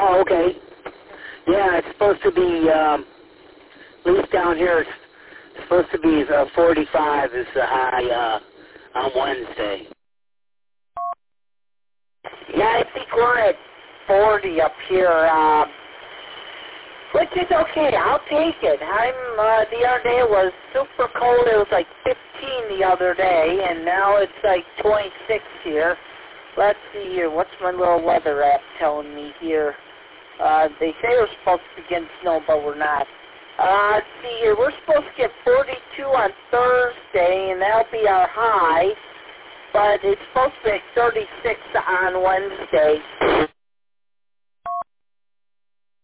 Oh, okay. Yeah, it's supposed to be, at least down here, it's supposed to be 45 is the high on Wednesday. Yeah, I think we're at 40 up here, which is okay. I'll take it. The other day it was super cold. It was like 15 the other day, and now it's like 26 here. Let's see here. What's my little weather app telling me here? They say we're supposed to begin snow, but we're not. Let's see here. We're supposed to get 42 on Thursday, and that'll be our high. But it's supposed to be 36 on Wednesday.